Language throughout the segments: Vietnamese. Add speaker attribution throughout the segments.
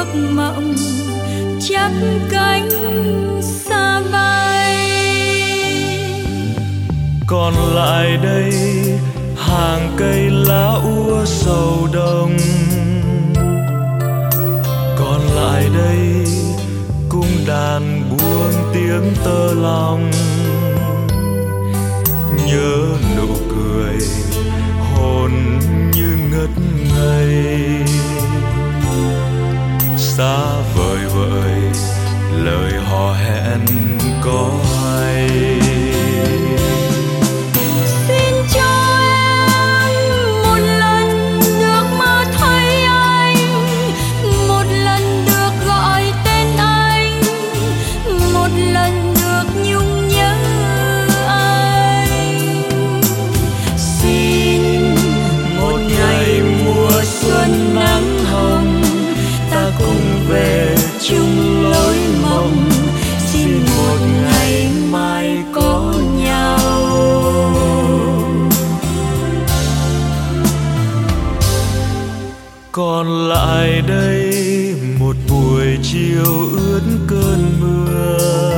Speaker 1: giấc mộng chắp cánh xa bay.
Speaker 2: Còn lại đây hàng cây lá úa sầu đông, còn lại đây cung đàn buông tiếng tơ lòng. Nhớ nụ cười hồn như ngất ngây, xa vời vợi lời hò hẹn có hay.
Speaker 1: Xin cho em một lần được mơ thấy anh, một lần được gọi tên anh, một lần được nhung nhớ anh. Xin một ngày mùa xuân nắng hồng, ta cùng về chung lối mộng. Xin một ngày mai có nhau.
Speaker 2: Còn lại đây một buổi chiều ướt cơn mưa,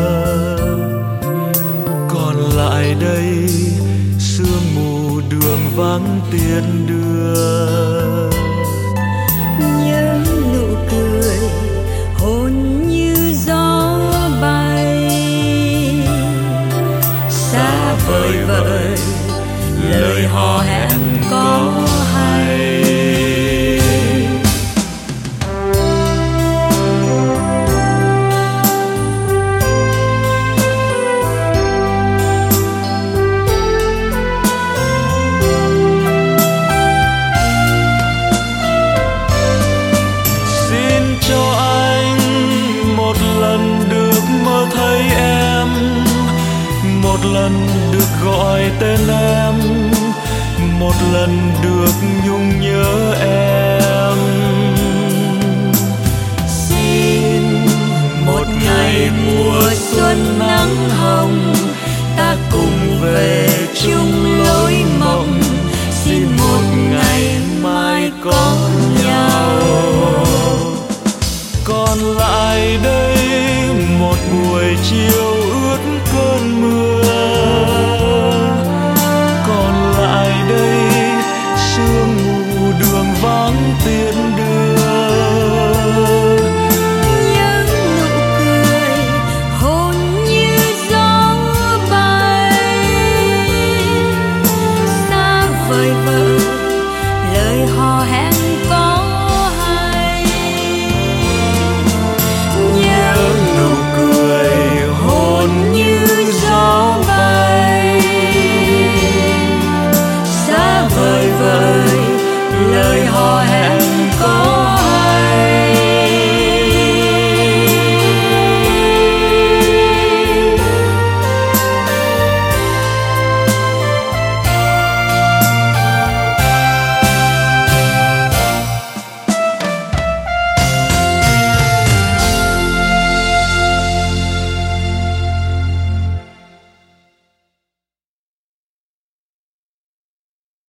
Speaker 2: còn lại đây sương mù đường vắng tiền đưa.
Speaker 1: Nhớ nụ cười hồn như gió bay, xa vời vợi lời hò hẹn có hay.
Speaker 2: Một lần được gọi tên em, một lần được nhung nhớ em.
Speaker 1: Xin một ngày mùa xuân nắng hồng, ta cùng về chung lối mộng. Xin một ngày mai có nhau.
Speaker 2: Còn lại đây một buổi chiều